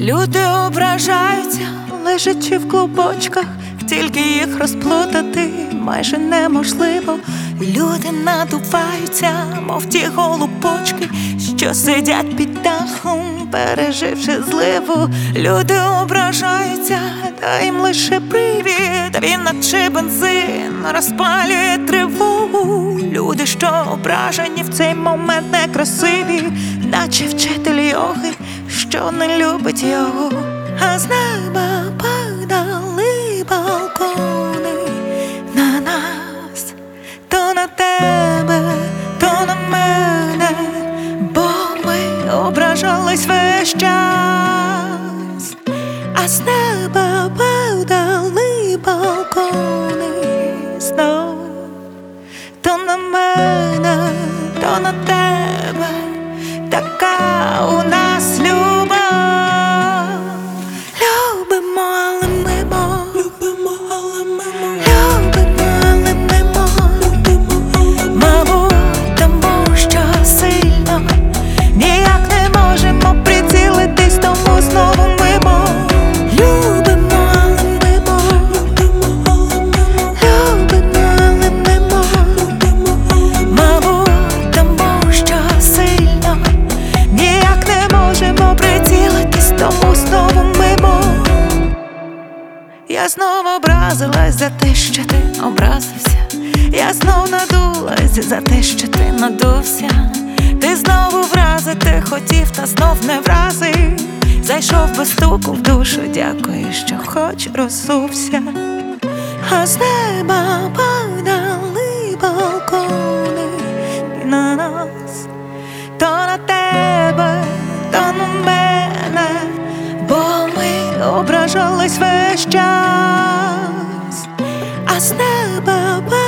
Люди ображаються, лежачи в клубочках, тільки їх розплутати майже неможливо. Люди надуваються, мов ті голубочки, що сидять під дахом, переживши зливу. Люди ображаються, та їм лише привід, він наче бензин розпалює тривогу. Люди, що ображені в цей момент некрасиві, наче вчитель йоги, що не любить його. А з неба падали балкони на нас, то на тебе, то на мене, бо ми ображались весь час. А з неба падали балкони знов, то на мене, то на тебе, така у нас любов. Любимо, але мимо, любимо, але мимо, любимо, але мимо, мабуть, тому що сильно ніяк не можемо прицілитись, тому знову мимо. Любимо, але мимо, любимо, але мимо, мабуть, тому що сильно ніяк не можемо прицілитись, тому знову мимо. Я знов образилась за те, що ти образився. Я знов надулась за те, що ти надувся. Ти знову вразити хотів, та знов не вразив. Зайшов без стуку в душу, дякую, що хоч розсувся. А з неба падали балкони і на нас, то на тебе, то на мене, бо ми ображались весь час. А з неба